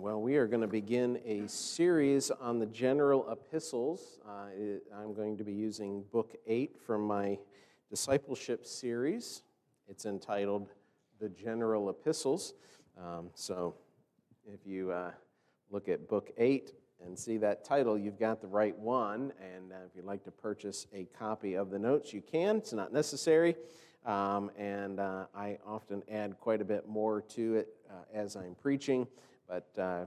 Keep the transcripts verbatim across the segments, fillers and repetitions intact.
Well, we are going to begin a series on the general epistles. Uh, it, I'm going to be using book eight from my discipleship series. It's entitled The General Epistles. Um, so if you uh, look at book eight and see that title, you've got the right one. And uh, if you'd like to purchase a copy of the notes, you can. It's not necessary. Um, and uh, I often add quite a bit more to it uh, as I'm preaching. But uh, I'm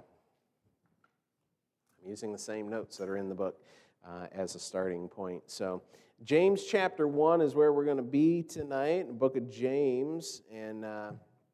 using the same notes that are in the book uh, as a starting point. So James chapter one is where we're going to be tonight, the book of James. And uh,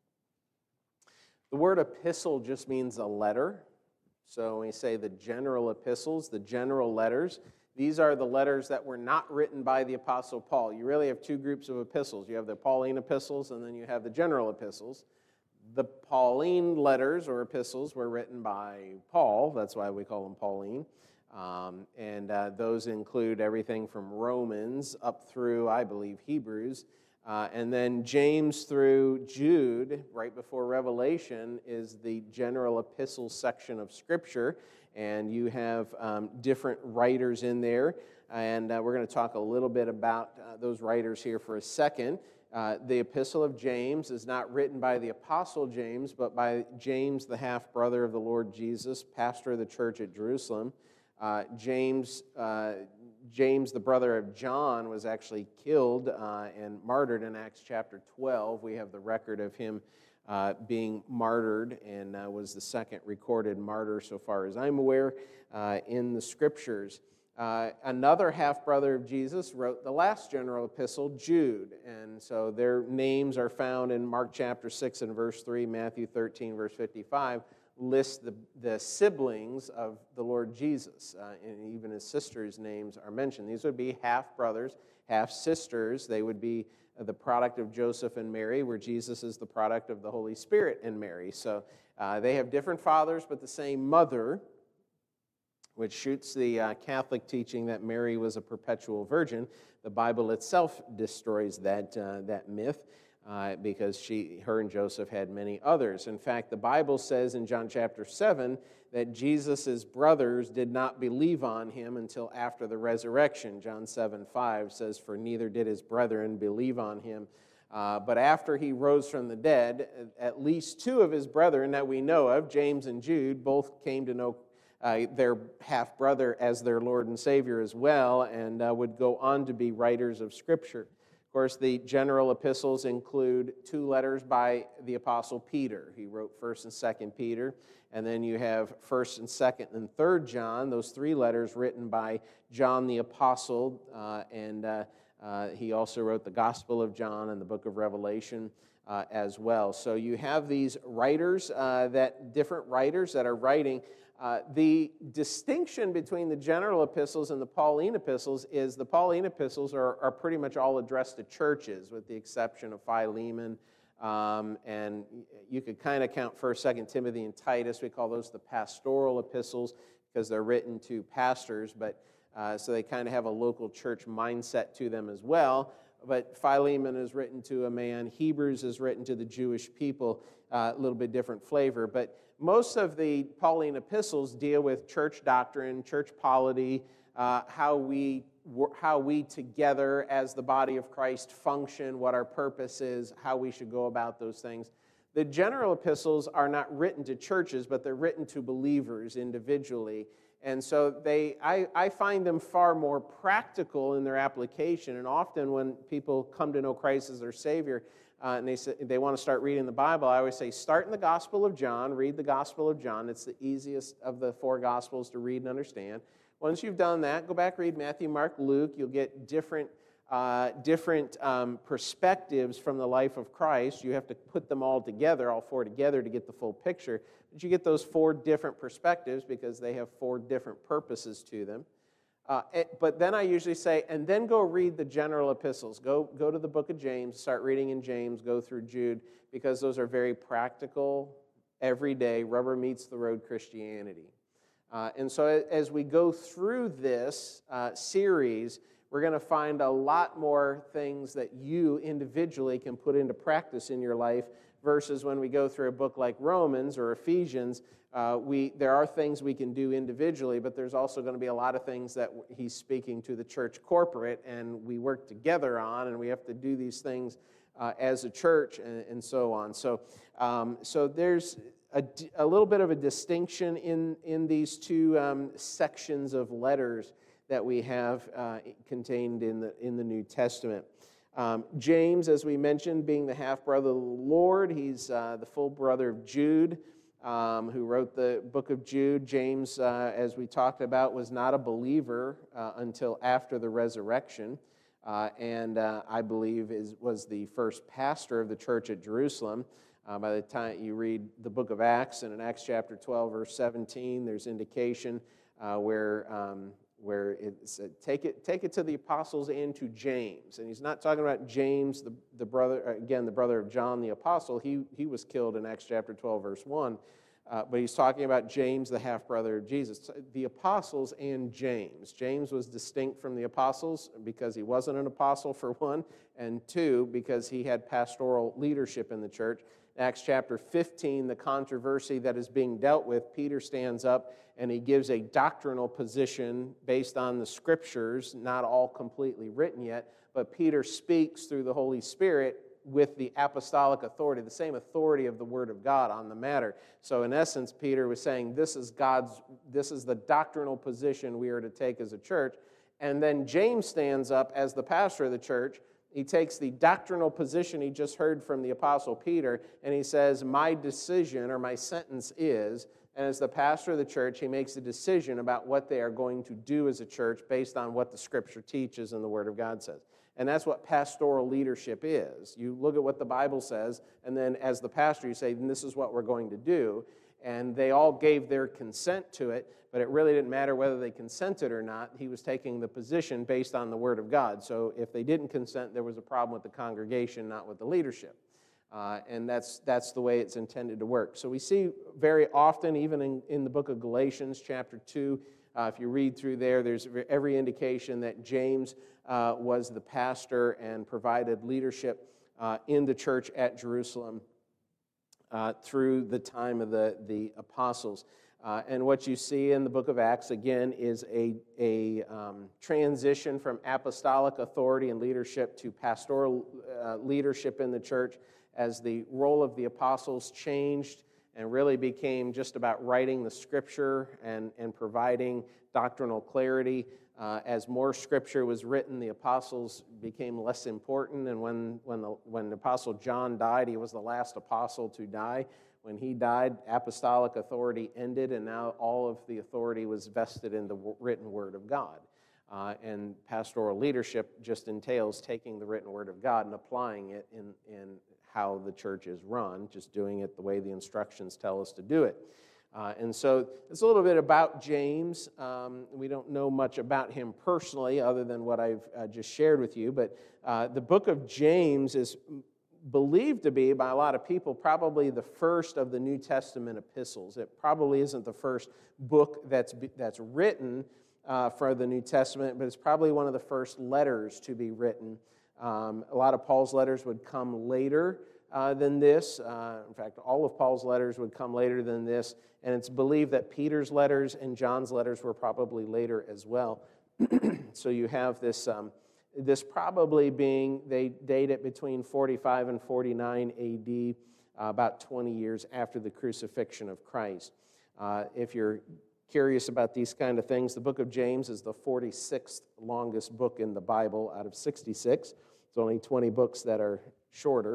the word epistle just means a letter. So when we say the general epistles, the general letters, these are the letters that were not written by the Apostle Paul. You really have two groups of epistles. You have the Pauline epistles, and then you have the general epistles. The Pauline letters or epistles were written by Paul. That's why we call them Pauline. Um, and uh, those include everything from Romans up through, I believe, Hebrews. Uh, and then James through Jude, right before Revelation, is the general epistle section of Scripture. And you have um, different writers in there. And uh, we're going to talk a little bit about uh, those writers here for a second. Uh, the Epistle of James is not written by the Apostle James, but by James, the half-brother of the Lord Jesus, pastor of the church at Jerusalem. Uh, James, uh, James, the brother of John, was actually killed uh, and martyred in Acts chapter twelve. We have the record of him uh, being martyred, and uh, was the second recorded martyr, so far as I'm aware, uh, in the Scriptures. Uh, another half-brother of Jesus wrote the last general epistle, Jude, and so their names are found in Mark chapter six and verse three, Matthew thirteen, verse fifty-five, list the, the siblings of the Lord Jesus, uh, and even his sisters' names are mentioned. These would be half-brothers, half-sisters. They would be the product of Joseph and Mary, where Jesus is the product of the Holy Spirit and Mary. So uh, they have different fathers, but the same mother, which shoots the uh, Catholic teaching that Mary was a perpetual virgin. The Bible itself destroys that uh, that myth uh, because she, her and Joseph had many others. In fact, the Bible says in John chapter seven that Jesus' brothers did not believe on him until after the resurrection. John seven five says, "For neither did his brethren believe on him." Uh, but after he rose from the dead, at least two of his brethren that we know of, James and Jude, both came to know Uh, their half-brother as their Lord and Savior as well, and uh, would go on to be writers of Scripture. Of course, the general epistles include two letters by the Apostle Peter. He wrote First and Second Peter, and then you have First and Second and Third John, those three letters written by John the Apostle, uh, and uh, uh, he also wrote the Gospel of John and the book of Revelation uh, as well. So you have these writers, uh, that different writers that are writing. Uh, the distinction between the general epistles and the Pauline epistles is the Pauline epistles are, are pretty much all addressed to churches, with the exception of Philemon. Um, and you could kind of count First, Second Timothy, and Titus. We call those the pastoral epistles because they're written to pastors, but uh, so they kind of have a local church mindset to them as well. But Philemon is written to a man. Hebrews is written to the Jewish people, uh, a little bit different flavor. But most of the Pauline epistles deal with church doctrine, church polity, uh, how we how we together as the body of Christ function, what our purpose is, how we should go about those things. The general epistles are not written to churches, but they're written to believers individually. And so they, I, I find them far more practical in their application. And often when people come to know Christ as their Savior, uh, and they say, they want to start reading the Bible, I always say, start in the Gospel of John, read the Gospel of John. It's the easiest of the four Gospels to read and understand. Once you've done that, go back, read Matthew, Mark, Luke. You'll get different uh, different um, perspectives from the life of Christ. You have to put them all together, all four together, to get the full picture. But you get those four different perspectives because they have four different purposes to them. Uh, it, but then I usually say, and then go read the general epistles. Go, go to the book of James, start reading in James, go through Jude, because those are very practical, everyday, rubber meets the road Christianity. Uh, and so as we go through this uh, series, we're going to find a lot more things that you individually can put into practice in your life versus when we go through a book like Romans or Ephesians, uh, we there are things we can do individually, but there's also going to be a lot of things that he's speaking to the church corporate, and we work together on, and we have to do these things uh, as a church, and, and so on. So, um, so there's a, a little bit of a distinction in in these two um, sections of letters that we have uh, contained in the in the New Testament. Um, James, as we mentioned, being the half-brother of the Lord, he's uh, the full brother of Jude, um, who wrote the book of Jude. James, uh, as we talked about, was not a believer uh, until after the resurrection, uh, and uh, I believe is was the first pastor of the church at Jerusalem. Uh, by the time you read the book of Acts, and in Acts chapter twelve, verse seventeen, there's indication uh, where... Um, where it said, take it, take it to the apostles and to James. And he's not talking about James, the, the brother, again, the brother of John the apostle. He, he was killed in Acts chapter twelve, verse one. Uh, but he's talking about James, the half-brother of Jesus. The apostles and James. James was distinct from the apostles because he wasn't an apostle, for one, and two, because he had pastoral leadership in the church. Acts chapter fifteen, the controversy that is being dealt with, Peter stands up and he gives a doctrinal position based on the scriptures, not all completely written yet, but Peter speaks through the Holy Spirit with the apostolic authority, the same authority of the Word of God on the matter. So in essence, Peter was saying, this is God's, this is the doctrinal position we are to take as a church. And then James stands up as the pastor of the church. He takes the doctrinal position he just heard from the Apostle Peter, and he says, my decision or my sentence is, and as the pastor of the church, he makes a decision about what they are going to do as a church based on what the Scripture teaches and the Word of God says. And that's what pastoral leadership is. You look at what the Bible says, and then as the pastor, you say, this is what we're going to do. And they all gave their consent to it, but it really didn't matter whether they consented or not. He was taking the position based on the Word of God. So if they didn't consent, there was a problem with the congregation, not with the leadership. Uh, and that's that's the way it's intended to work. So we see very often, even in, in the book of Galatians, chapter two, uh, if you read through there, there's every indication that James uh, was the pastor and provided leadership uh, in the church at Jerusalem uh, through the time of the, the apostles. Uh, and what you see in the book of Acts, again, is a, a um, transition from apostolic authority and leadership to pastoral uh, leadership in the church, as the role of the apostles changed and really became just about writing the Scripture and, and providing doctrinal clarity. Uh, as more Scripture was written, the apostles became less important, and when, when, the, when the Apostle John died, he was the last apostle to die. When he died, apostolic authority ended, and now all of the authority was vested in the written Word of God. Uh, and pastoral leadership just entails taking the written Word of God and applying it in, in how the church is run, just doing it the way the instructions tell us to do it. Uh, and so it's a little bit about James. Um, we don't know much about him personally other than what I've uh, just shared with you, but uh, the book of James is believed to be, by a lot of people, probably the first of the New Testament epistles. It probably isn't the first book that's, that's written uh, for the New Testament, but it's probably one of the first letters to be written. Um, a lot of Paul's letters would come later uh, than this. Uh, in fact, all of Paul's letters would come later than this, and it's believed that Peter's letters and John's letters were probably later as well. So you have this, um, this probably being, they date it between forty-five and forty-nine A D, uh, about twenty years after the crucifixion of Christ. Uh, if you're curious about these kind of things, the book of James is the forty-sixth longest book in the Bible out of sixty-six. There's only twenty books that are shorter,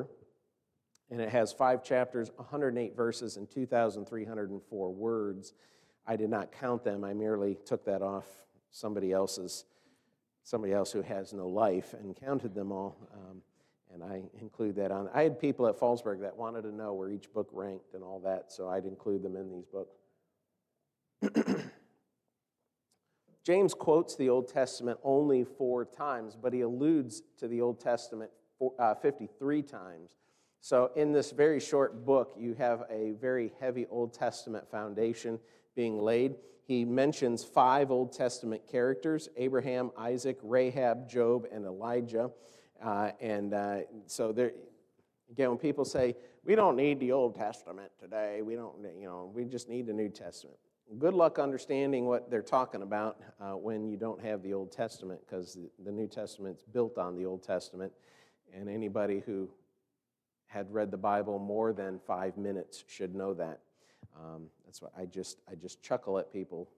and it has five chapters, one hundred eight verses, and two thousand three hundred four words. I did not count them. I merely took that off somebody else's, somebody else who has no life, and counted them all, um, and I include that on. I had people at Fallsburg that wanted to know where each book ranked and all that, so I'd include them in these books. James quotes the Old Testament only four times, but he alludes to the Old Testament for, uh, fifty-three times. So in this very short book, you have a very heavy Old Testament foundation being laid. He mentions five Old Testament characters: Abraham, Isaac, Rahab, Job, and Elijah. Uh, and uh, so there, Again, when people say, we don't need the Old Testament today, we don't, you know, we just need the New Testament. Good luck understanding what they're talking about uh, when you don't have the Old Testament, because the, the New Testament's built on the Old Testament, and anybody who had read the Bible more than five minutes should know that. Um, that's why I just I just chuckle at people.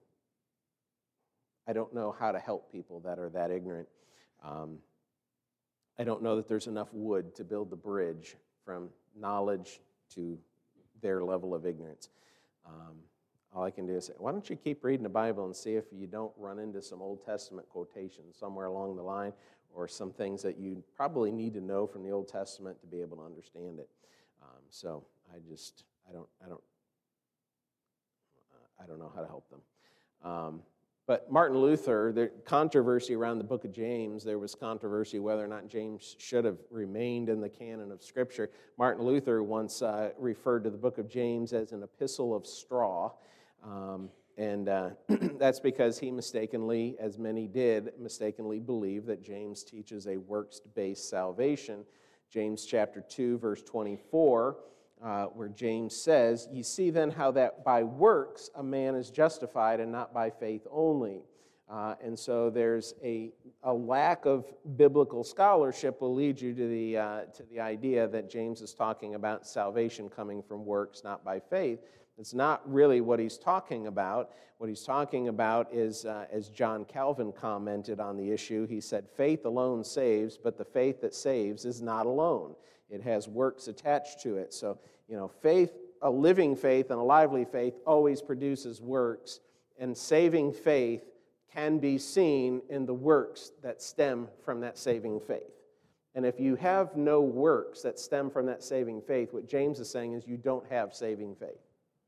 I don't know how to help people that are that ignorant. Um, I don't know that there's enough wood to build the bridge from knowledge to their level of ignorance. Um, all I can do is say, why don't you keep reading the Bible and see if you don't run into some Old Testament quotations somewhere along the line, or some things that you probably need to know from the Old Testament to be able to understand it. Um, so I just, I don't, I don't, uh, I don't know how to help them. Um, but Martin Luther, the controversy around the book of James, there was controversy whether or not James should have remained in the canon of Scripture. Martin Luther once uh, referred to the book of James as an epistle of straw. Um, And uh, that's because he mistakenly, as many did, mistakenly believe that James teaches a works-based salvation. James chapter two, verse twenty-four, uh, where James says, "Ye see then how that by works a man is justified, and not by faith only." Uh, and so there's a, a lack of biblical scholarship will lead you to the, uh, to the idea that James is talking about salvation coming from works, not by faith. It's not really what he's talking about. What he's talking about is, uh, as John Calvin commented on the issue, he said, faith alone saves, but the faith that saves is not alone. It has works attached to it. So, you know, faith, a living faith and a lively faith always produces works, and saving faith can be seen in the works that stem from that saving faith. And if you have no works that stem from that saving faith, what James is saying is you don't have saving faith.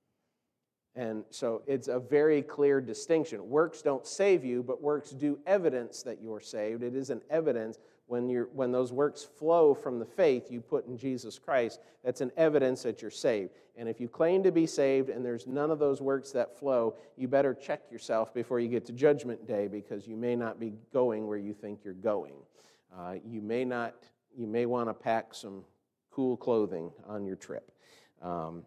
And so it's a very clear distinction. Works don't save you, but works do evidence that you're saved. It is an evidence when you're when those works flow from the faith you put in Jesus Christ. That's an evidence that you're saved. And if you claim to be saved and there's none of those works that flow, you better check yourself before you get to Judgment Day, because you may not be going where you think you're going. Uh, you may not. You may want to pack some cool clothing on your trip. Um,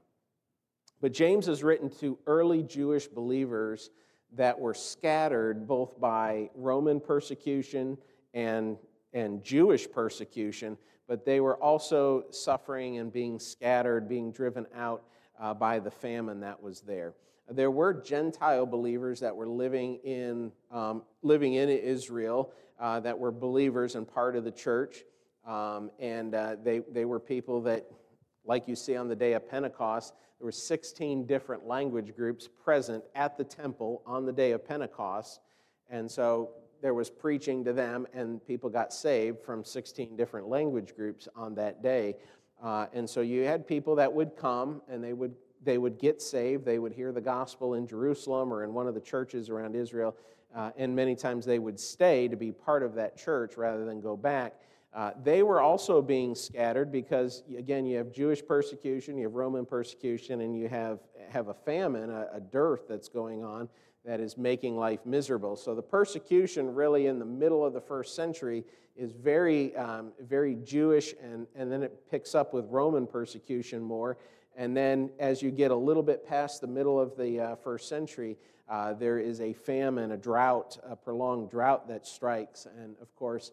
But James is written to early Jewish believers that were scattered both by Roman persecution and, and Jewish persecution, but they were also suffering and being scattered, being driven out uh, by the famine that was there. There were Gentile believers that were living in, um, living in Israel uh, that were believers and part of the church, um, and uh, they, they were people that, like you see on the day of Pentecost, there were sixteen different language groups present at the temple on the day of Pentecost. And so there was preaching to them, and people got saved from sixteen different language groups on that day. Uh, and so you had people that would come, and they would they would get saved. They would hear the gospel in Jerusalem or in one of the churches around Israel, uh, and many times they would stay to be part of that church rather than go back. Uh, they were also being scattered because, again, you have Jewish persecution, you have Roman persecution, and you have, have a famine, a, a dearth that's going on that is making life miserable. So the persecution really in the middle of the first century is very, um, very Jewish, and, and then it picks up with Roman persecution more. And then as you get a little bit past the middle of the uh, first century, uh, there is a famine, a drought, a prolonged drought that strikes. And, of course,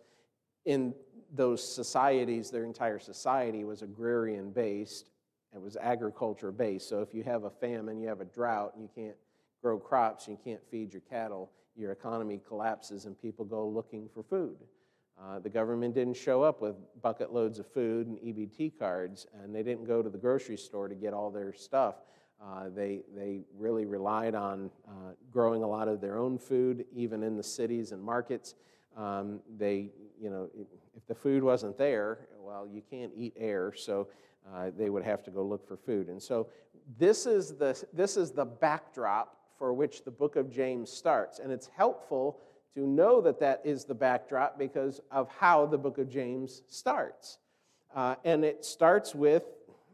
in those societies, their entire society was agrarian-based. It was agriculture-based. So if you have a famine, you have a drought, and you can't grow crops, and you can't feed your cattle, your economy collapses and people go looking for food. Uh, the government didn't show up with bucket loads of food and E B T cards, and they didn't go to the grocery store to get all their stuff. Uh, they, they really relied on uh, growing a lot of their own food, even in the cities and markets. Um, they, you know, if the food wasn't there, well, you can't eat air, so uh, they would have to go look for food. And so this is the this is the backdrop for which the book of James starts, and it's helpful to know that that is the backdrop because of how the book of James starts. Uh, and it starts with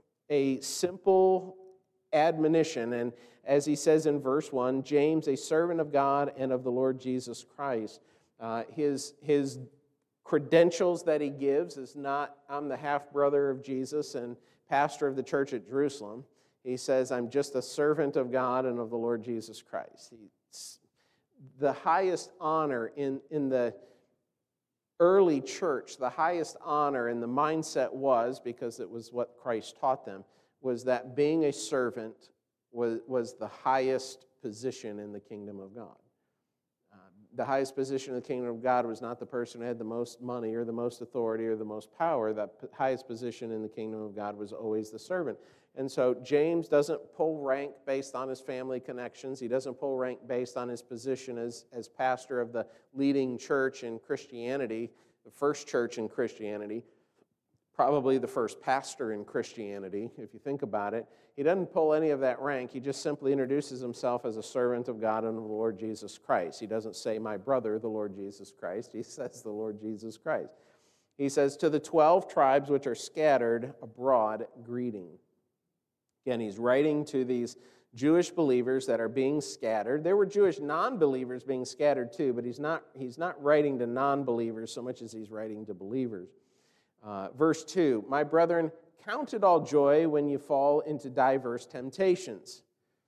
a simple admonition, and as he says in verse one, James, a servant of God and of the Lord Jesus Christ. Uh, his, his credentials that he gives is not, I'm the half-brother of Jesus and pastor of the church at Jerusalem. He says, I'm just a servant of God and of the Lord Jesus Christ. He's the highest honor in, in the early church, the highest honor, and the mindset was, because it was what Christ taught them, was that being a servant was, was the highest position in the kingdom of God. Uh, the highest position in the kingdom of God was not the person who had the most money or the most authority or the most power. The p- highest position in the kingdom of God was always the servant. And so James doesn't pull rank based on his family connections. He doesn't pull rank based on his position as, as pastor of the leading church in Christianity, the first church in Christianity, probably the first pastor in Christianity, if you think about it. He doesn't pull any of that rank. He just simply introduces himself as a servant of God and of the Lord Jesus Christ. He doesn't say, my brother, the Lord Jesus Christ. He says, the Lord Jesus Christ. He says, to the twelve tribes which are scattered abroad, greeting. Again, he's writing to these Jewish believers that are being scattered. There were Jewish non-believers being scattered too, but he's not, he's not writing to non-believers so much as he's writing to believers. Uh, verse two, my brethren, count it all joy when you fall into diverse temptations.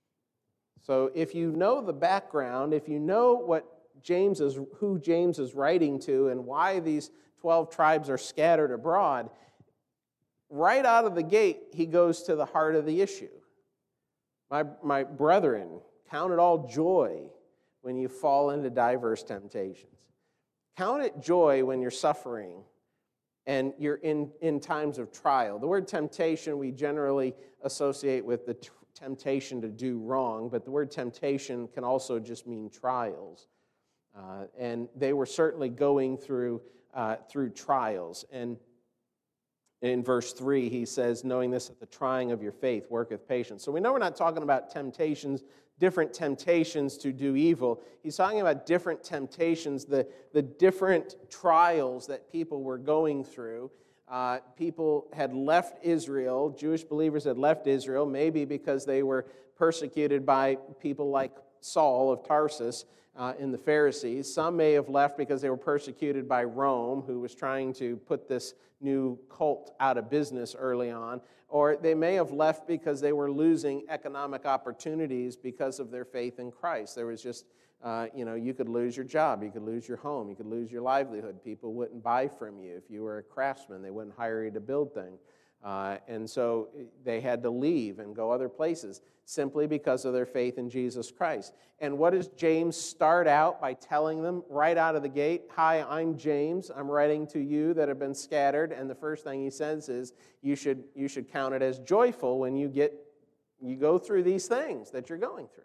So if you know the background, if you know what James is, who James is writing to and why these twelve tribes are scattered abroad, right out of the gate, he goes to the heart of the issue. My, my brethren, count it all joy when you fall into diverse temptations. Count it joy when you're suffering and you're in, in times of trial. The word temptation we generally associate with the t- temptation to do wrong, but the word temptation can also just mean trials. Uh, and they were certainly going through, uh, through trials. And in verse three, he says, knowing this, that the trying of your faith worketh patience. So we know we're not talking about temptations, different temptations to do evil. He's talking about different temptations, the, the different trials that people were going through. Uh, people had left Israel, Jewish believers had left Israel, maybe because they were persecuted by people like Saul of Tarsus uh, in the Pharisees. Some may have left because they were persecuted by Rome, who was trying to put this new cult out of business early on. Or they may have left because they were losing economic opportunities because of their faith in Christ. There was just, uh, you know, you could lose your job, you could lose your home, you could lose your livelihood. People wouldn't buy from you. If you were a craftsman, they wouldn't hire you to build things. Uh, and so they had to leave and go other places simply because of their faith in Jesus Christ. And what does James start out by telling them right out of the gate? Hi, I'm James. I'm writing to you that have been scattered. And the first thing he says is you should, you should count it as joyful when you get you go through these things that you're going through.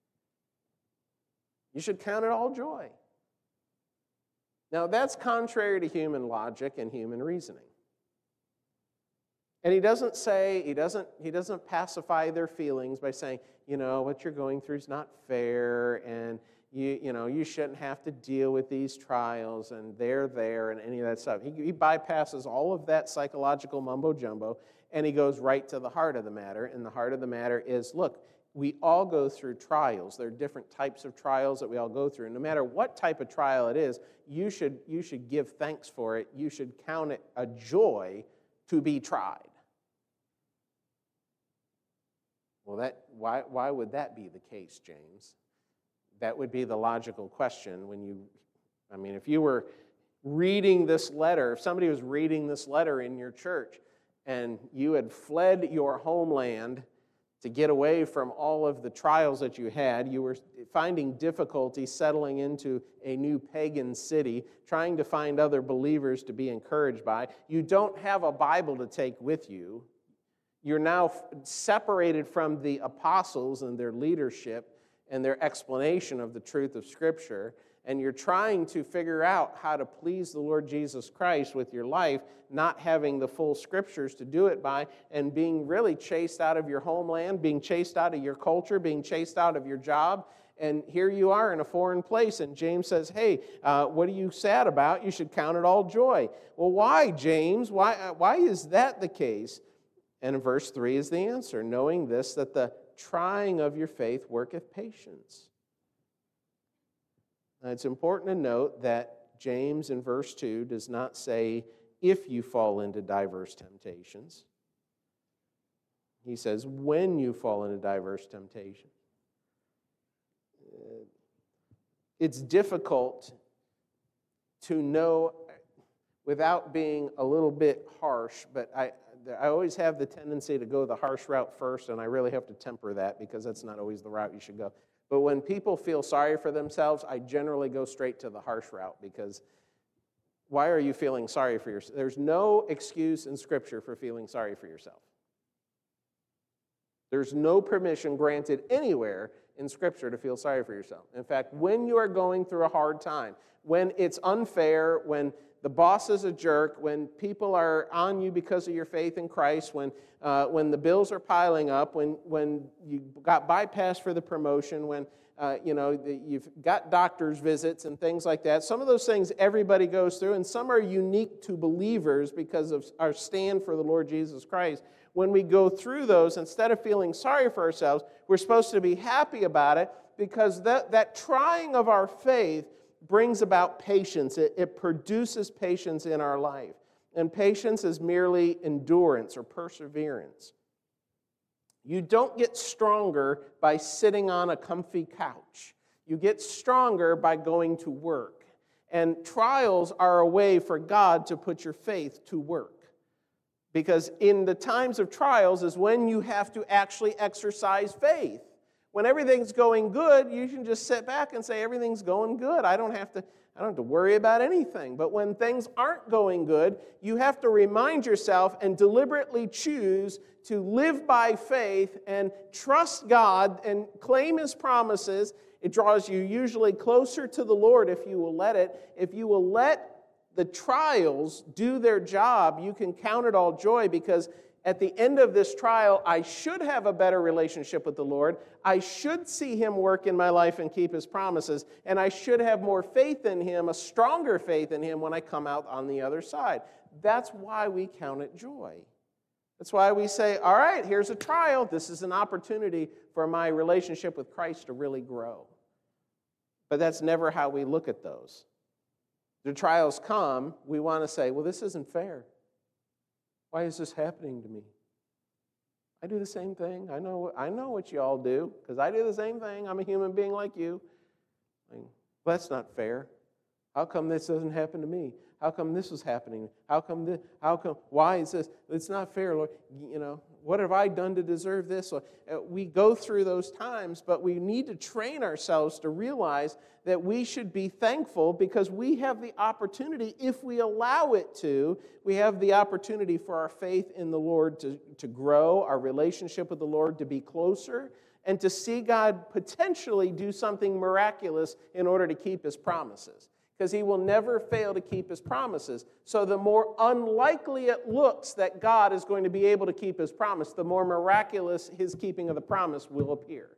You should count it all joy. Now, that's contrary to human logic and human reasoning. And he doesn't say, he doesn't, he doesn't pacify their feelings by saying, you know, what you're going through is not fair, and you, you know, you shouldn't have to deal with these trials, and they're there, and any of that stuff. He, he bypasses all of that psychological mumbo-jumbo, and he goes right to the heart of the matter. And the heart of the matter is, look, we all go through trials. There are different types of trials that we all go through. And no matter what type of trial it is, you should, you should give thanks for it. You should count it a joy to be tried. Well, that why why would that be the case, James? That would be the logical question when you, I mean, if you were reading this letter, if somebody was reading this letter in your church and you had fled your homeland to get away from all of the trials that you had, you were finding difficulty settling into a new pagan city, trying to find other believers to be encouraged by. You don't have a Bible to take with you. You're now separated from the apostles and their leadership and their explanation of the truth of Scripture, and you're trying to figure out how to please the Lord Jesus Christ with your life, not having the full Scriptures to do it by, and being really chased out of your homeland, being chased out of your culture, being chased out of your job. And here you are in a foreign place, and James says, hey, uh, what are you sad about? You should count it all joy. Well, why, James? Why, uh, why is that the case? And in verse three is the answer, knowing this, that the trying of your faith worketh patience. Now, it's important to note that James in verse two does not say, if you fall into diverse temptations. He says, when you fall into diverse temptation. It's difficult to know without being a little bit harsh, but I, I always have the tendency to go the harsh route first, and I really have to temper that because that's not always the route you should go. But when people feel sorry for themselves, I generally go straight to the harsh route because why are you feeling sorry for yourself? There's no excuse in Scripture for feeling sorry for yourself. There's no permission granted anywhere in Scripture to feel sorry for yourself. In fact, when you are going through a hard time, when it's unfair, when the boss is a jerk, when people are on you because of your faith in Christ, when uh, when the bills are piling up, when when you got bypassed for the promotion, when uh, you know you've got doctor's visits and things like that. Some of those things everybody goes through, and some are unique to believers because of our stand for the Lord Jesus Christ. When we go through those, instead of feeling sorry for ourselves, we're supposed to be happy about it because that, that trying of our faith brings about patience. It, it produces patience in our life. And patience is merely endurance or perseverance. You don't get stronger by sitting on a comfy couch. You get stronger by going to work. And trials are a way for God to put your faith to work. Because in the times of trials is when you have to actually exercise faith. When everything's going good, you can just sit back and say, everything's going good. I don't have to, I don't have to worry about anything. But when things aren't going good, you have to remind yourself and deliberately choose to live by faith and trust God and claim His promises. It draws you usually closer to the Lord if you will let it. If you will let the trials do their job, you can count it all joy because at the end of this trial, I should have a better relationship with the Lord. I should see Him work in my life and keep His promises. And I should have more faith in Him, a stronger faith in Him when I come out on the other side. That's why we count it joy. That's why we say, all right, here's a trial. This is an opportunity for my relationship with Christ to really grow. But that's never how we look at those. The trials come, we want to say, well, this isn't fair. Why is this happening to me? I do the same thing. I know, I know what you all do, because I do the same thing. I'm a human being like you. I mean, well, that's not fair. How come this doesn't happen to me? How come this is happening? How come this? How come? Why is this? It's not fair, Lord. You know, what have I done to deserve this? We go through those times, but we need to train ourselves to realize that we should be thankful because we have the opportunity, if we allow it to, we have the opportunity for our faith in the Lord to, to grow, our relationship with the Lord to be closer, and to see God potentially do something miraculous in order to keep His promises. Because He will never fail to keep His promises. So the more unlikely it looks that God is going to be able to keep His promise, the more miraculous His keeping of the promise will appear.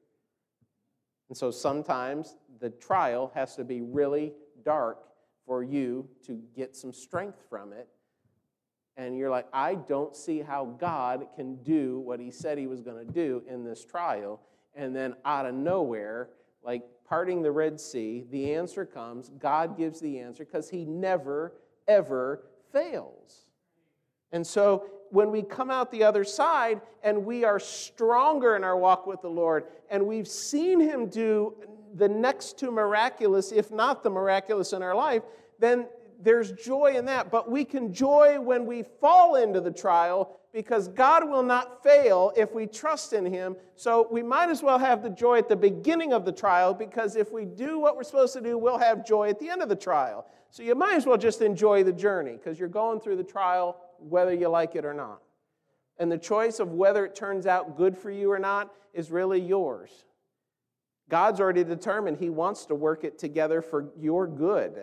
And so sometimes the trial has to be really dark for you to get some strength from it. And you're like, I don't see how God can do what He said He was going to do in this trial. And then out of nowhere, like parting the Red Sea, the answer comes. God gives the answer because He never, ever fails. And so when we come out the other side and we are stronger in our walk with the Lord and we've seen Him do the next to miraculous, if not the miraculous in our life, then there's joy in that. But we can joy when we fall into the trial because God will not fail if we trust in Him. So we might as well have the joy at the beginning of the trial because if we do what we're supposed to do, we'll have joy at the end of the trial. So you might as well just enjoy the journey because you're going through the trial whether you like it or not. And the choice of whether it turns out good for you or not is really yours. God's already determined He wants to work it together for your good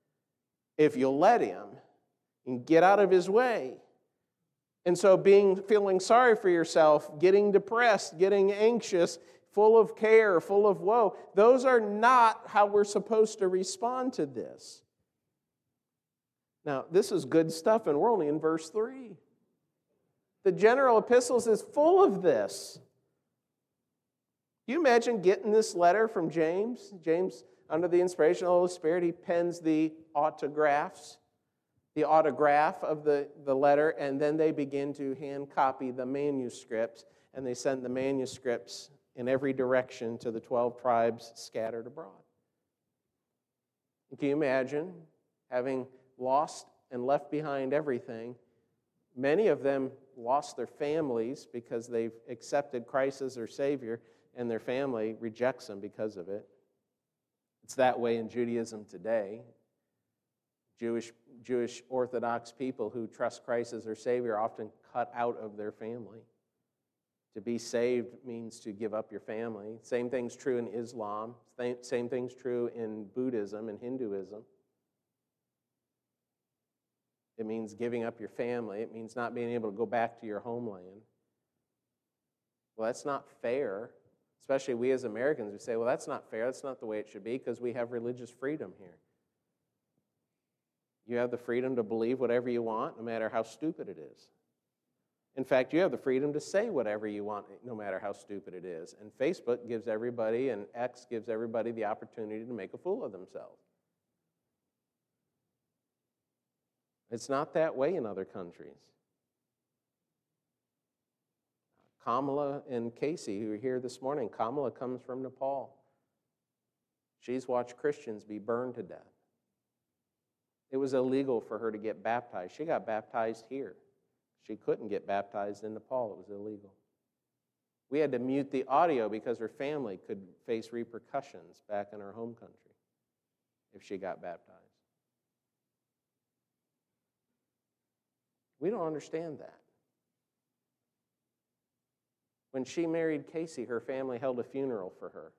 if you'll let Him and get out of His way. And so being feeling sorry for yourself, getting depressed, getting anxious, full of care, full of woe, those are not how we're supposed to respond to this. Now, this is good stuff, and we're only in verse three. The general epistles is full of this. Can you imagine getting this letter from James? James, under the inspiration of the Holy Spirit, he pens the autographs, the autograph of the, the letter, and then they begin to hand copy the manuscripts, and they send the manuscripts in every direction to the twelve tribes scattered abroad. Can you imagine having lost and left behind everything? Many of them lost their families because they've accepted Christ as their Savior, and their family rejects them because of it. It's that way in Judaism today. Jewish, Jewish Orthodox people who trust Christ as their Savior are often cut out of their family. To be saved means to give up your family. Same thing's true in Islam. Same thing's true in Buddhism and Hinduism. It means giving up your family. It means not being able to go back to your homeland. Well, that's not fair. Especially we as Americans, we say, well, that's not fair. That's not the way it should be because we have religious freedom here. You have the freedom to believe whatever you want, no matter how stupid it is. In fact, you have the freedom to say whatever you want, no matter how stupid it is. And Facebook gives everybody, and X gives everybody the opportunity to make a fool of themselves. It's not that way in other countries. Kamala and Casey, who are here this morning, Kamala comes from Nepal. She's watched Christians be burned to death. It was illegal for her to get baptized. She got baptized here. She couldn't get baptized in Nepal. It was illegal. We had to mute the audio because her family could face repercussions back in her home country if she got baptized. We don't understand that. When she married Casey, her family held a funeral for her.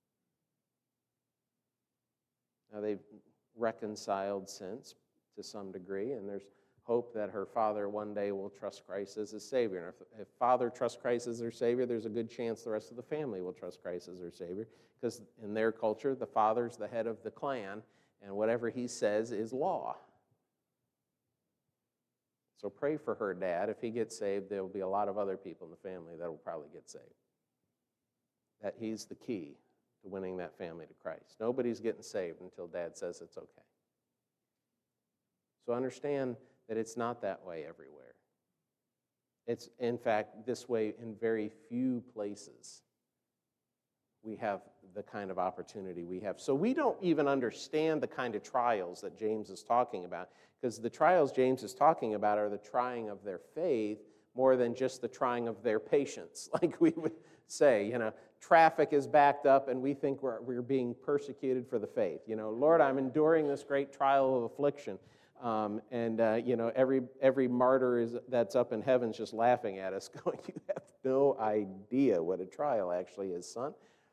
Now, they've reconciled since to some degree, and there's hope that her father one day will trust Christ as his Savior. And if, if father trusts Christ as their Savior, there's a good chance the rest of the family will trust Christ as their Savior, because in their culture, the father's the head of the clan, and whatever he says is law. So pray for her dad. If he gets saved, there will be a lot of other people in the family that will probably get saved. That he's the key to winning that family to Christ. Nobody's getting saved until dad says it's okay. So understand that it's not that way everywhere. It's, in fact, this way in very few places we have the kind of opportunity we have. So we don't even understand the kind of trials that James is talking about, because the trials James is talking about are the trying of their faith more than just the trying of their patience. Like we would say, you know, traffic is backed up and we think we're, we're being persecuted for the faith. You know, Lord, I'm enduring this great trial of affliction. Um, and, uh, you know, every every martyr is that's up in heaven is just laughing at us, going, you have no idea what a trial actually is, son.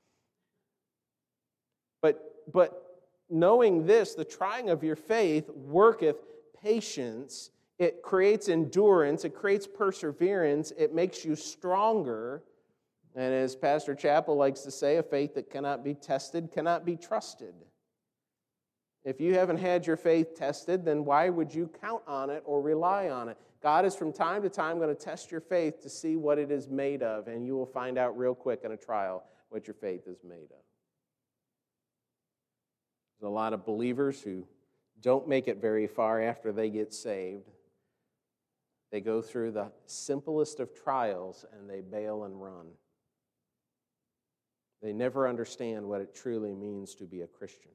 But, but knowing this, the trying of your faith worketh patience. It creates endurance. It creates perseverance. It makes you stronger. And as Pastor Chappell likes to say, a faith that cannot be tested cannot be trusted. If you haven't had your faith tested, then why would you count on it or rely on it? God is from time to time going to test your faith to see what it is made of, and you will find out real quick in a trial what your faith is made of. There's a lot of believers who don't make it very far after they get saved. They go through the simplest of trials and they bail and run. They never understand what it truly means to be a Christian.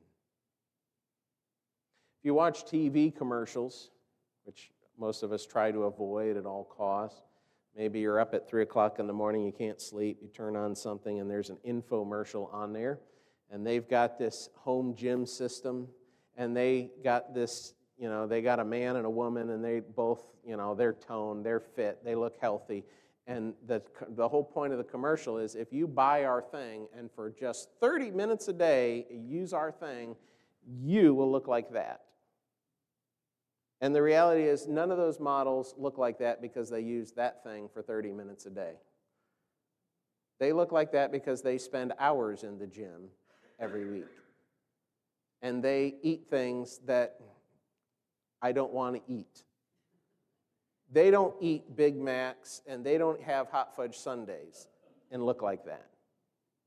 If you watch T V commercials, which most of us try to avoid at all costs, maybe you're up at three o'clock in the morning, you can't sleep, you turn on something and there's an infomercial on there, and they've got this home gym system, and they got this, you know, they got a man and a woman, and they both, you know, they're toned, they're fit, they look healthy, and the, the whole point of the commercial is if you buy our thing and for just thirty minutes a day use our thing, you will look like that. And the reality is none of those models look like that because they use that thing for thirty minutes a day. They look like that because they spend hours in the gym every week. And they eat things that I don't want to eat. They don't eat Big Macs and they don't have hot fudge sundaes and look like that.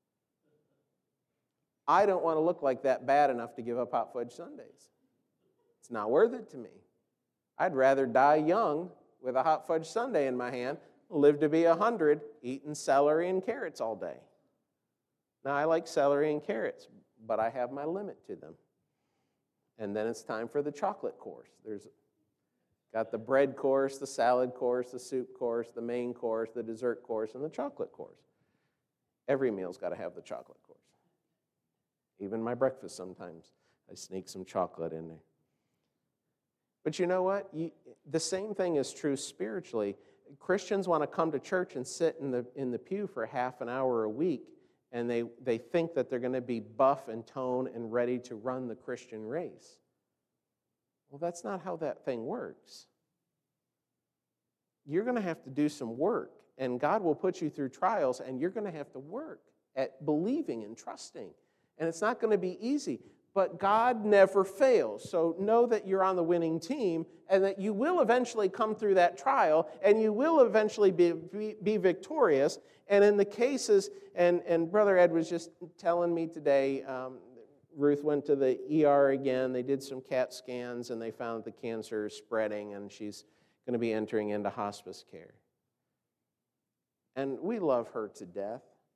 I don't want to look like that bad enough to give up hot fudge sundaes. It's not worth it to me. I'd rather die young with a hot fudge sundae in my hand, live to be a hundred, eating celery and carrots all day. Now, I like celery and carrots, but I have my limit to them. And then it's time for the chocolate course. There's got the bread course, the salad course, the soup course, the main course, the dessert course, and the chocolate course. Every meal's got to have the chocolate course. Even my breakfast sometimes, I sneak some chocolate in there. But you know what? You, the same thing is true spiritually. Christians want to come to church and sit in the, in the pew for half an hour a week, and they, they think that they're going to be buff and toned and ready to run the Christian race. Well, that's not how that thing works. You're going to have to do some work, and God will put you through trials, and you're going to have to work at believing and trusting. And it's not going to be easy, but God never fails. So know that you're on the winning team, and that you will eventually come through that trial, and you will eventually be, be, be victorious. And in the cases, and, and Brother Ed was just telling me today, um, Ruth went to the E R again. They did some CAT scans, and they found that the cancer is spreading, and she's going to be entering into hospice care. And we love her to death.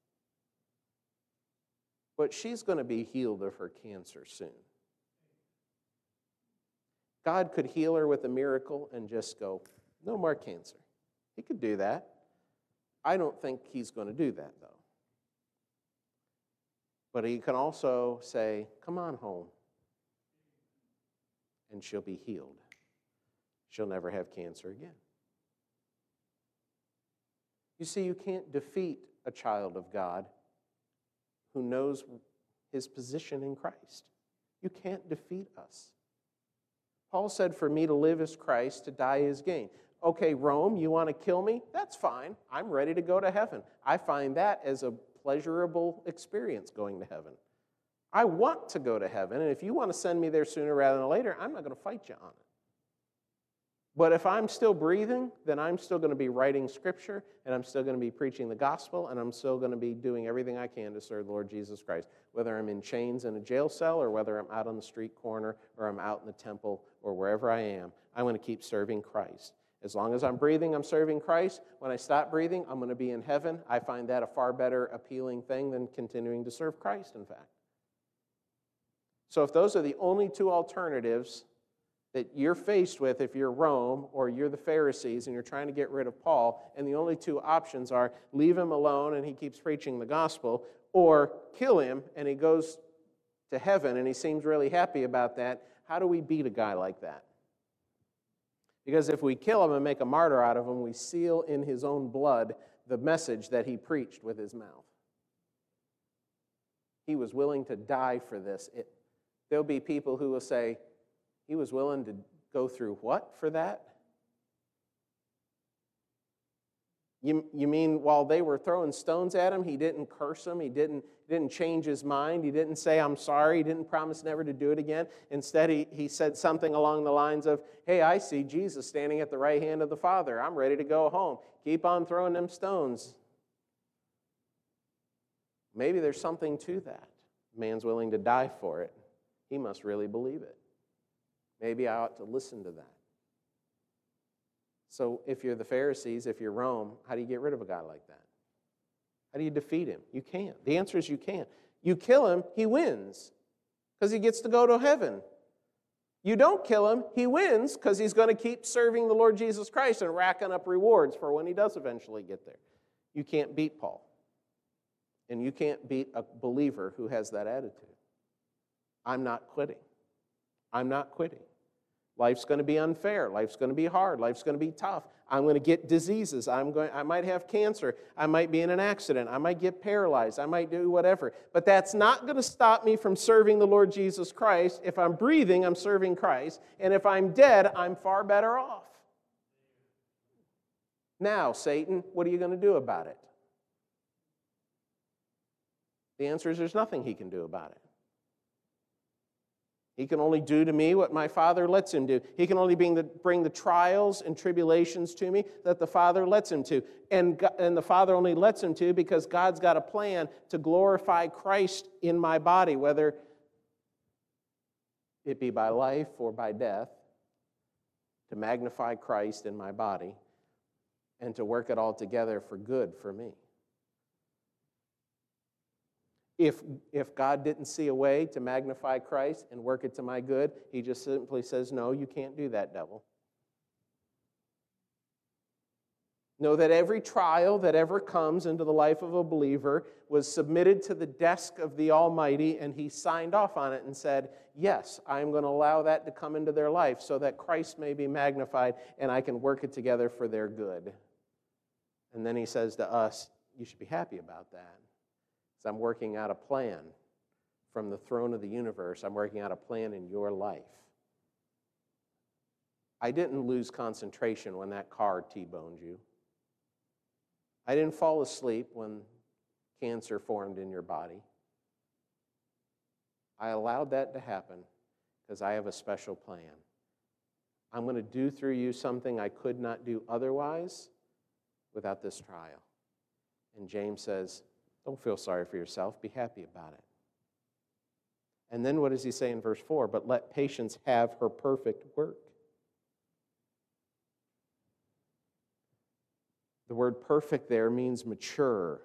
But she's going to be healed of her cancer soon. God could heal her with a miracle and just go, no more cancer. He could do that. I don't think he's going to do that, though. But he can also say, come on home. And she'll be healed. She'll never have cancer again. You see, you can't defeat a child of God who knows his position in Christ. You can't defeat us. Paul said, for me to live is Christ, to die is gain. Okay, Rome, you want to kill me? That's fine. I'm ready to go to heaven. I find that as a pleasurable experience, going to heaven. I want to go to heaven, and if you want to send me there sooner rather than later, I'm not going to fight you on it. But if I'm still breathing, then I'm still going to be writing Scripture, and I'm still going to be preaching the gospel, and I'm still going to be doing everything I can to serve the Lord Jesus Christ, whether I'm in chains in a jail cell, or whether I'm out on the street corner, or I'm out in the temple, or wherever I am. I'm going to keep serving Christ. As long as I'm breathing, I'm serving Christ. When I stop breathing, I'm going to be in heaven. I find that a far better appealing thing than continuing to serve Christ, in fact. So if those are the only two alternatives that you're faced with if you're Rome or you're the Pharisees and you're trying to get rid of Paul, and the only two options are leave him alone and he keeps preaching the gospel, or kill him and he goes to heaven and he seems really happy about that, how do we beat a guy like that? Because if we kill him and make a martyr out of him, we seal in his own blood the message that he preached with his mouth. He was willing to die for this. It, there'll be people who will say, he was willing to go through what for that? You, you mean while they were throwing stones at him, he didn't curse them, he didn't, didn't change his mind, he didn't say, I'm sorry, he didn't promise never to do it again. Instead, he, he said something along the lines of, hey, I see Jesus standing at the right hand of the Father. I'm ready to go home. Keep on throwing them stones. Maybe there's something to that. Man's willing to die for it. He must really believe it. Maybe I ought to listen to that. So if you're the Pharisees, if you're Rome, how do you get rid of a guy like that? How do you defeat him? You can't. The answer is you can't. You kill him, he wins, because he gets to go to heaven. You don't kill him, he wins, because he's going to keep serving the Lord Jesus Christ and racking up rewards for when he does eventually get there. You can't beat Paul. And you can't beat a believer who has that attitude. I'm not quitting. I'm not quitting. Life's going to be unfair. Life's going to be hard. Life's going to be tough. I'm going to get diseases. I'm going, I might have cancer. I might be in an accident. I might get paralyzed. I might do whatever. But that's not going to stop me from serving the Lord Jesus Christ. If I'm breathing, I'm serving Christ. And if I'm dead, I'm far better off. Now, Satan, what are you going to do about it? The answer is there's nothing he can do about it. He can only do to me what my Father lets him do. He can only bring the, bring the trials and tribulations to me that the Father lets him to. And, and the Father only lets him to because God's got a plan to glorify Christ in my body, whether it be by life or by death, to magnify Christ in my body, and to work it all together for good for me. If, if God didn't see a way to magnify Christ and work it to my good, he just simply says, no, you can't do that, devil. Know that every trial that ever comes into the life of a believer was submitted to the desk of the Almighty, and he signed off on it and said, yes, I'm going to allow that to come into their life so that Christ may be magnified and I can work it together for their good. And then he says to us, you should be happy about that. Because I'm working out a plan from the throne of the universe. I'm working out a plan in your life. I didn't lose concentration when that car T-boned you. I didn't fall asleep when cancer formed in your body. I allowed that to happen because I have a special plan. I'm going to do through you something I could not do otherwise without this trial. And James says, don't feel sorry for yourself. Be happy about it. And then what does he say in verse four? But let patience have her perfect work. The word perfect there means mature.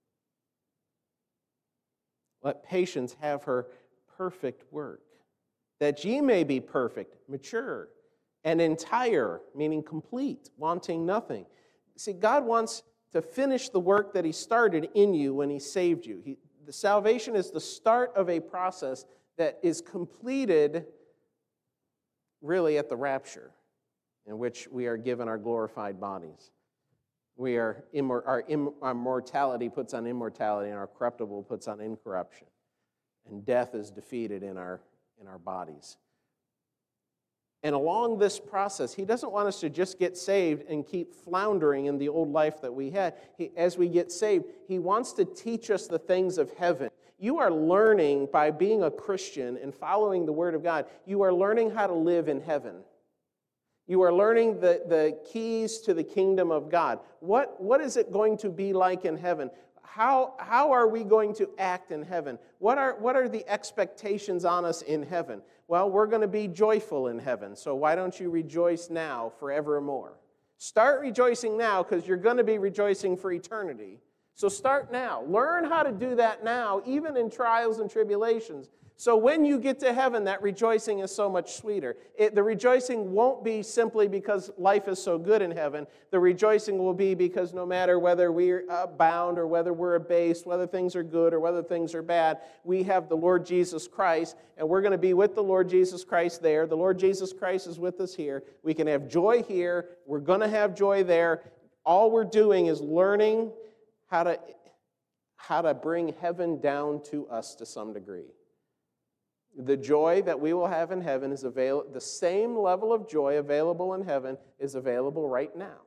Let patience have her perfect work, that ye may be perfect, mature, and entire, meaning complete, wanting nothing. See, God wants to finish the work that he started in you when he saved you. He, the salvation is the start of a process that is completed really at the rapture, in which we are given our glorified bodies. We are immor- our, Im- our mortality puts on immortality, and our corruptible puts on incorruption. And death is defeated in our, in our bodies. And along this process, he doesn't want us to just get saved and keep floundering in the old life that we had. He, as we get saved, he wants to teach us the things of heaven. You are learning by being a Christian and following the Word of God, you are learning how to live in heaven. You are learning the, the keys to the kingdom of God. What, what is it going to be like in heaven? How, how are we going to act in heaven? What are, what are the expectations on us in heaven? Well, we're going to be joyful in heaven, so why don't you rejoice now forevermore? Start rejoicing now because you're going to be rejoicing for eternity. So start now. Learn how to do that now, even in trials and tribulations. So when you get to heaven, that rejoicing is so much sweeter. It, the rejoicing won't be simply because life is so good in heaven. The rejoicing will be because no matter whether we're uh, bound or whether we're abased, whether things are good or whether things are bad, we have the Lord Jesus Christ, and we're going to be with the Lord Jesus Christ there. The Lord Jesus Christ is with us here. We can have joy here. We're going to have joy there. All we're doing is learning how to, how to bring heaven down to us to some degree. The joy that we will have in heaven is available, the same level of joy available in heaven is available right now.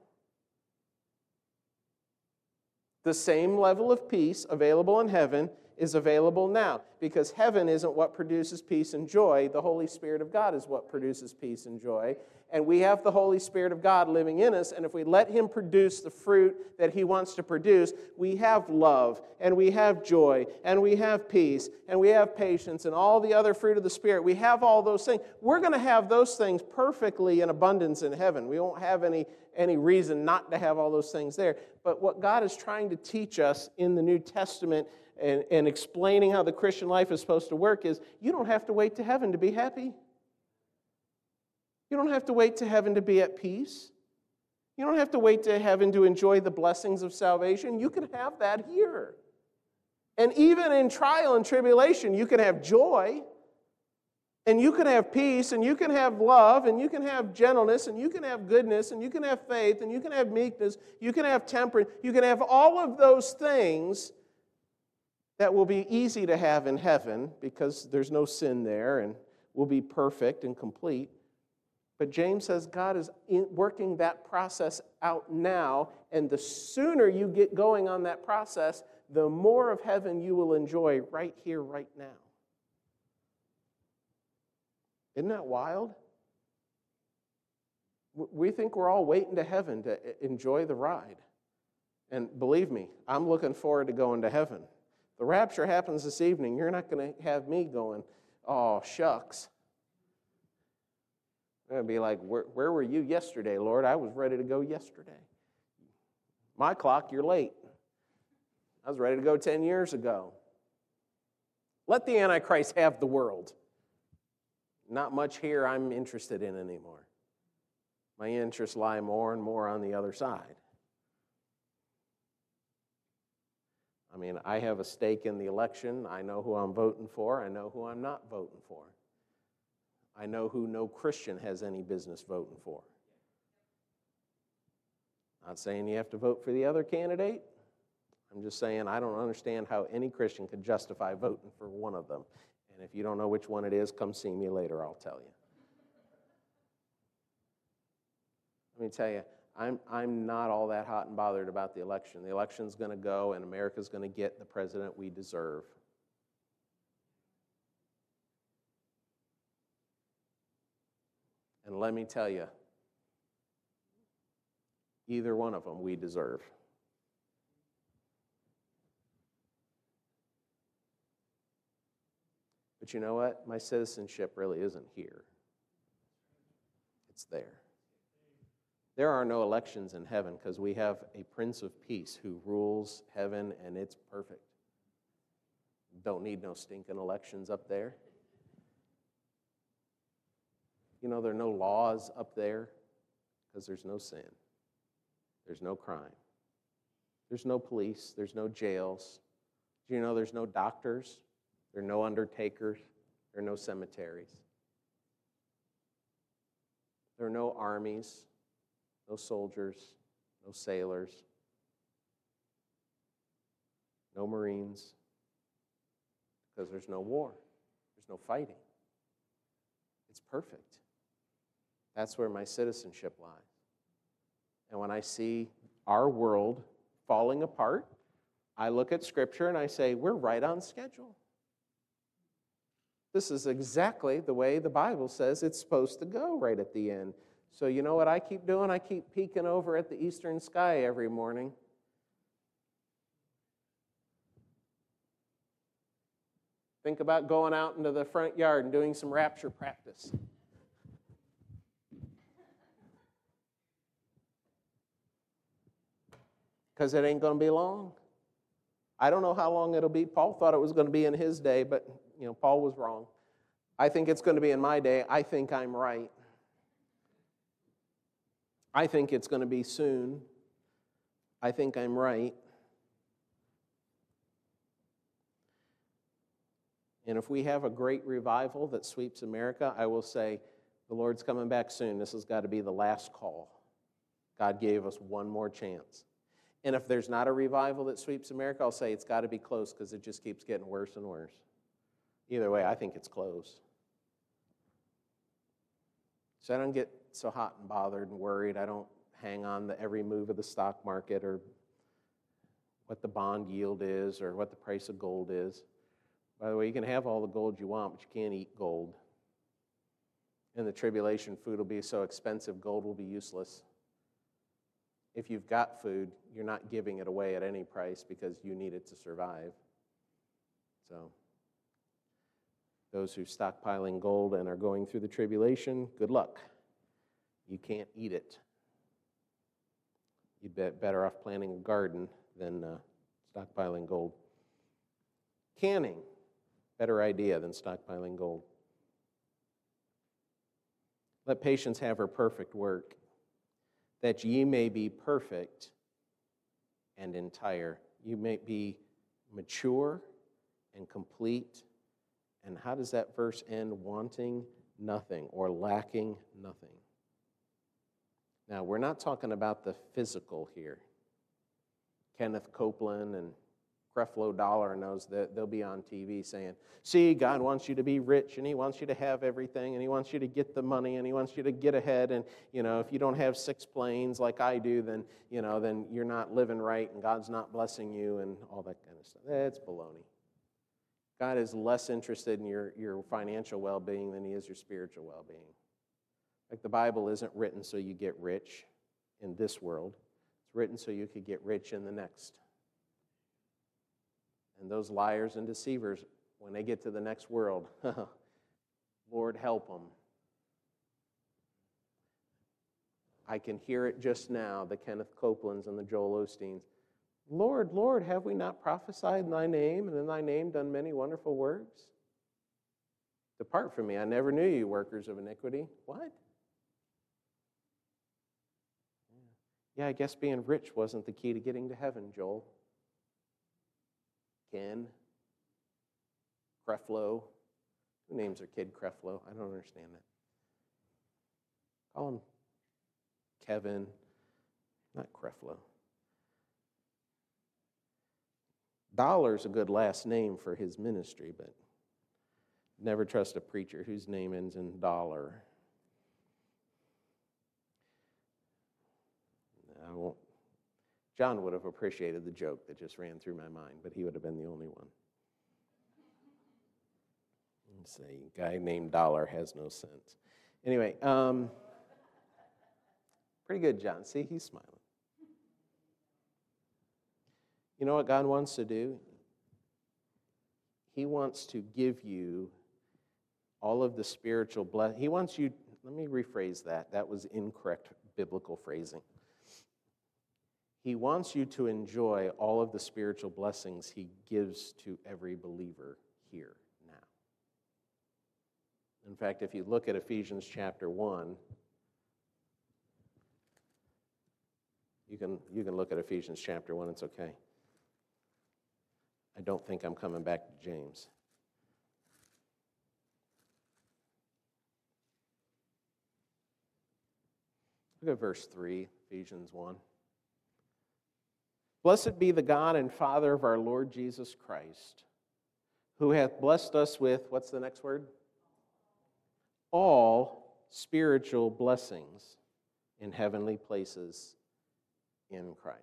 The same level of peace available in heaven is available now, because heaven isn't what produces peace and joy. The Holy Spirit of God is what produces peace and joy. And we have the Holy Spirit of God living in us, and if we let him produce the fruit that he wants to produce, we have love, and we have joy, and we have peace, and we have patience, and all the other fruit of the Spirit. We have all those things. We're going to have those things perfectly in abundance in heaven. We won't have any, any reason not to have all those things there. But what God is trying to teach us in the New Testament and, and explaining how the Christian life is supposed to work is you don't have to wait to heaven to be happy. You don't have to wait to heaven to be at peace. You don't have to wait to heaven to enjoy the blessings of salvation. You can have that here. And even in trial and tribulation, you can have joy, and you can have peace, and you can have love, and you can have gentleness, and you can have goodness, and you can have faith, and you can have meekness, you can have temperance. You can have all of those things that will be easy to have in heaven because there's no sin there and will be perfect and complete. But James says God is working that process out now, and the sooner you get going on that process, the more of heaven you will enjoy right here, right now. Isn't that wild? We think we're all waiting to heaven to enjoy the ride. And believe me, I'm looking forward to going to heaven. The rapture happens this evening. You're not going to have me going, oh, shucks. They're going to be like, where, where were you yesterday, Lord? I was ready to go yesterday. My clock, you're late. I was ready to go ten years ago. Let the Antichrist have the world. Not much here I'm interested in anymore. My interests lie more and more on the other side. I mean, I have a stake in the election. I know who I'm voting for. I know who I'm not voting for. I know who no Christian has any business voting for. Not saying you have to vote for the other candidate. I'm just saying I don't understand how any Christian could justify voting for one of them. And if you don't know which one it is, come see me later, I'll tell you. Let me tell you, I'm, I'm not all that hot and bothered about the election. The election's going to go, and America's going to get the president we deserve. And let me tell you, either one of them we deserve. But you know what? My citizenship really isn't here. It's there. There are no elections in heaven because we have a Prince of Peace who rules heaven, and it's perfect. Don't need no stinking elections up there. You know, there are no laws up there because there's no sin. There's no crime. There's no police. There's no jails. Do you know there's no doctors? There are no undertakers. There are no cemeteries. There are no armies, no soldiers, no sailors, no Marines, because there's no war. There's no fighting. It's perfect. That's where my citizenship lies. And when I see our world falling apart, I look at Scripture and I say, we're right on schedule. This is exactly the way the Bible says it's supposed to go right at the end. So you know what I keep doing? I keep peeking over at the eastern sky every morning. Think about going out into the front yard and doing some rapture practice. Because it ain't going to be long. I don't know how long it'll be. Paul thought it was going to be in his day, but you know, Paul was wrong. I think it's going to be in my day. I think I'm right. I think it's going to be soon. I think I'm right. And if we have a great revival that sweeps America, I will say, the Lord's coming back soon. This has got to be the last call. God gave us one more chance. And if there's not a revival that sweeps America, I'll say it's got to be close because it just keeps getting worse and worse. Either way, I think it's close. So I don't get so hot and bothered and worried. I don't hang on to every move of the stock market or what the bond yield is or what the price of gold is. By the way, you can have all the gold you want, but you can't eat gold. In the tribulation, food will be so expensive, gold will be useless. If you've got food, you're not giving it away at any price because you need it to survive. So, those who are stockpiling gold and are going through the tribulation, good luck. You can't eat it. You'd be better off planting a garden than uh, stockpiling gold. Canning, better idea than stockpiling gold. Let patience have her perfect work, that ye may be perfect and entire. You may be mature and complete. And how does that verse end? Wanting nothing or lacking nothing. Now, we're not talking about the physical here. Kenneth Copeland and Creflo Dollar and those, they'll be on T V saying, see, God wants you to be rich, and He wants you to have everything, and He wants you to get the money, and He wants you to get ahead, and, you know, if you don't have six planes like I do, then, you know, then you're not living right, and God's not blessing you, and all that kind of stuff. That's baloney. God is less interested in your, your financial well-being than He is your spiritual well-being. Like the Bible isn't written so you get rich in this world. It's written so you could get rich in the next. And those liars and deceivers, when they get to the next world, Lord help them. I can hear it just now, the Kenneth Copelands and the Joel Osteens. Lord, Lord, have we not prophesied in thy name, and in thy name done many wonderful works? Depart from me, I never knew you, workers of iniquity. What? Yeah, I guess being rich wasn't the key to getting to heaven, Joel. Ken, Creflo. Who names their kid Creflo? I don't understand that. Call him Kevin, not Creflo. Dollar's a good last name for his ministry, but never trust a preacher whose name ends in dollar. I won't. John would have appreciated the joke that just ran through my mind, but he would have been the only one. Let's say, guy named Dollar has no sense. Anyway, um, pretty good, John. See, he's smiling. You know what God wants to do? He wants to give you all of the spiritual blessings. He wants you, let me rephrase that. That was incorrect biblical phrasing. He wants you to enjoy all of the spiritual blessings he gives to every believer here now. In fact, if you look at Ephesians chapter one, you can, you can look at Ephesians chapter one, it's okay. I don't think I'm coming back to James. Look at verse three, Ephesians one. Blessed be the God and Father of our Lord Jesus Christ, who hath blessed us with, what's the next word? All spiritual blessings in heavenly places in Christ.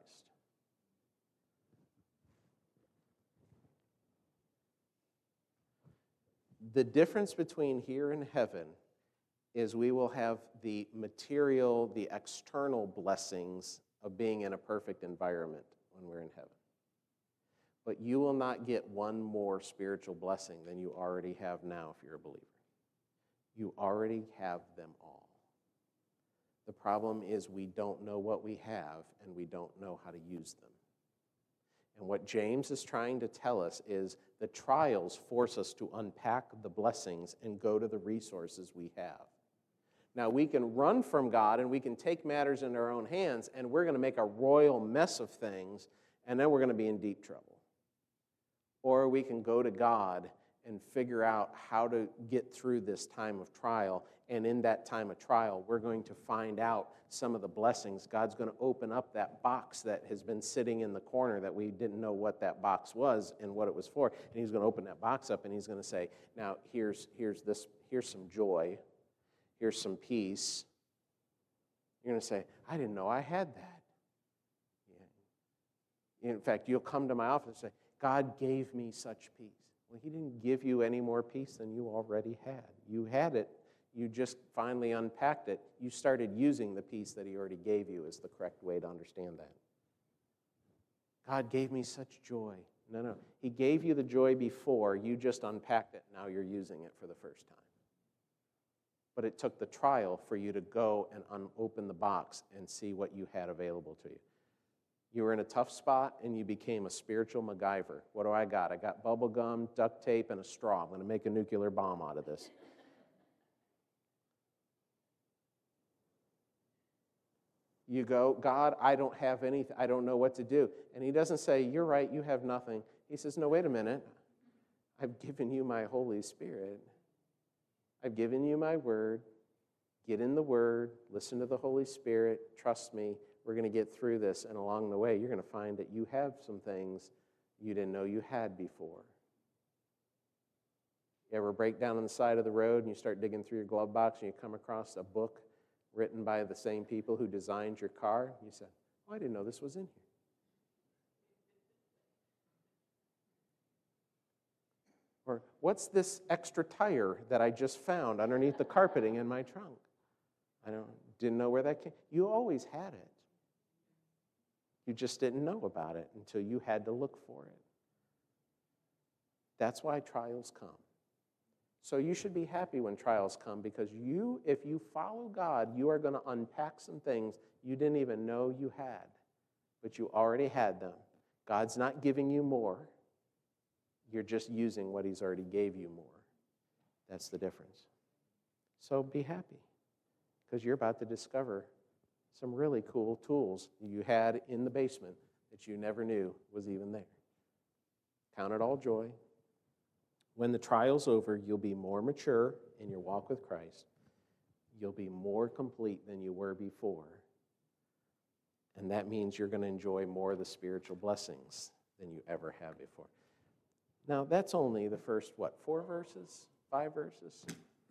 The difference between here and heaven is we will have the material, the external blessings of being in a perfect environment when we're in heaven. But you will not get one more spiritual blessing than you already have now if you're a believer. You already have them all. The problem is we don't know what we have and we don't know how to use them. And what James is trying to tell us is the trials force us to unpack the blessings and go to the resources we have. Now, we can run from God and we can take matters into our own hands, and we're going to make a royal mess of things, and then we're going to be in deep trouble. Or we can go to God and figure out how to get through this time of trial, and in that time of trial, we're going to find out some of the blessings. God's going to open up that box that has been sitting in the corner that we didn't know what that box was and what it was for, and he's going to open that box up, and he's going to say, now, here's, here's, this, here's some joy. Here's some peace. You're going to say, I didn't know I had that. Yeah. In fact, you'll come to my office and say, God gave me such peace. Well, he didn't give you any more peace than you already had. You had it. You just finally unpacked it. You started using the peace that he already gave you is the correct way to understand that. God gave me such joy. No, no. He gave you the joy before. You just unpacked it. Now you're using it for the first time. But it took the trial for you to go and un- open the box and see what you had available to you. You were in a tough spot, and you became a spiritual MacGyver. What do I got? I got bubble gum, duct tape, and a straw. I'm going to make a nuclear bomb out of this. You go, God, I don't have anything. I don't know what to do. And he doesn't say, you're right, you have nothing. He says, no, wait a minute. I've given you my Holy Spirit. I've given you my word. Get in the word. Listen to the Holy Spirit. Trust me. We're going to get through this. And along the way, you're going to find that you have some things you didn't know you had before. You ever break down on the side of the road and you start digging through your glove box and you come across a book written by the same people who designed your car? You say, oh, I didn't know this was in here. Or, what's this extra tire that I just found underneath the carpeting in my trunk? I don't, didn't know where that came. You always had it. You just didn't know about it until you had to look for it. That's why trials come, So you should be happy when trials come because you, if you follow God, you are going to unpack some things you didn't even know you had, but you already had them. God's not giving you more. You're just using what he's already gave you more. That's the difference. So be happy because you're about to discover some really cool tools you had in the basement that you never knew was even there. Count it all joy. When the trial's over, you'll be more mature in your walk with Christ. You'll be more complete than you were before. And that means you're going to enjoy more of the spiritual blessings than you ever have before. Now, that's only the first, what, four verses? Five verses?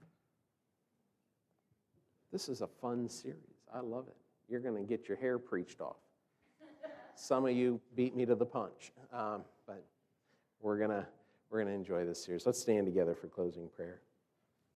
This is a fun series. I love it. You're going to get your hair preached off. Some of you beat me to the punch, um, but we're going to we're going to enjoy this series. Let's stand together for closing prayer.